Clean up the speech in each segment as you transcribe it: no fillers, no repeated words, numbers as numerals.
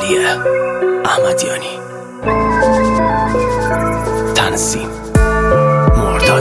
علیه احمدیانی، تنظیم مرداد.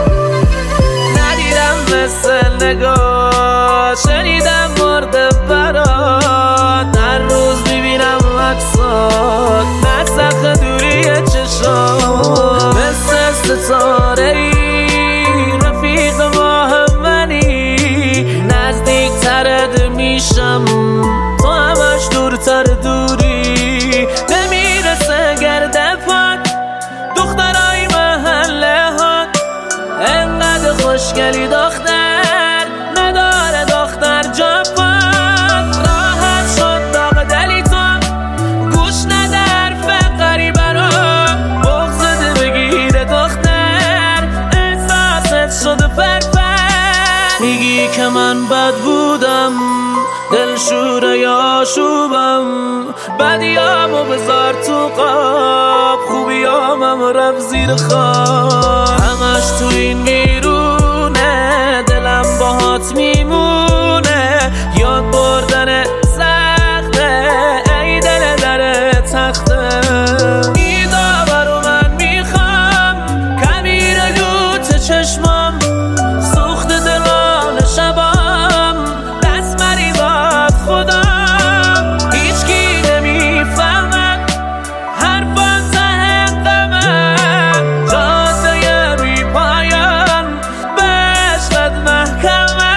ندیدم مثل نگاه، شنیدم مرده برات، هر روز میبینم عکسات، نسخ دوری چشام، مثل ستاره ای رفیق ما هم منی، نزدیک ترد میشم تو همش دورتر دوری، نمیرسه گرده پاد دخترای محله ها، انقدر خوشگلی دختر نداره دختر جاپاد، راحت شد داغ دلی تو گوش نده حرف غریبه رو، بغضت بگیره دختر احساست شده فرفر، میگی که من بد بودم دلشوره یا شوبم، بدیامو بذار تو قاب، خوبیامم رفت زیر خواب، همش تو این میرونه دلم باهات میمونه، یاد بردن سخته ای دل در تخته، ایدا برو من میخوام کبیر لوت چشمام، سوخت دلان شبام دست مری باد خودم، هیچ کی نمیفهمد حرفان ته قمه، جاده بی پایان بشقد محکمه.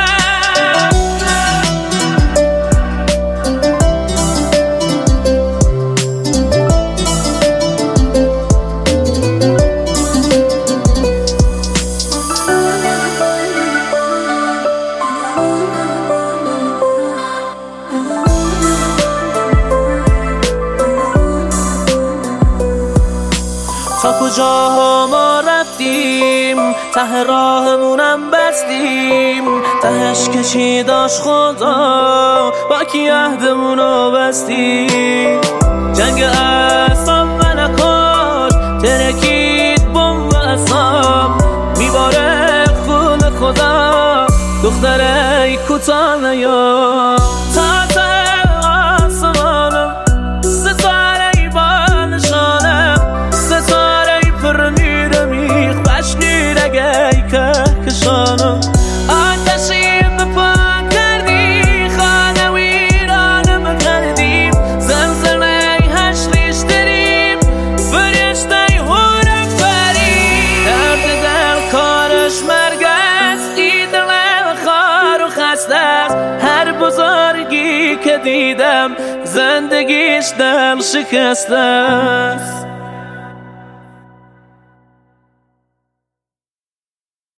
تا کجاها ما رفتیم ته راهمونم بستیم، تهش کشی داشت خدا با کی عهدمونو بستیم، جنگ اعصاب و نکاش ترکید بمب اعصاب، میباره خون خدا دختره کوتاه نیا، تا ته آسمانم ستاره با نشانم، ستاره پر میره میخ بشنیر اگه ای کهکشانم، آتشی به پا کردی خانه ویرانم کردیم، زلزله هشتیش داریم فرشته هورم فریم، درد دل کارش مرگ است، ای دل خار و خسته است، هر بزرگی که دیدم زندگیش دل شکسته است.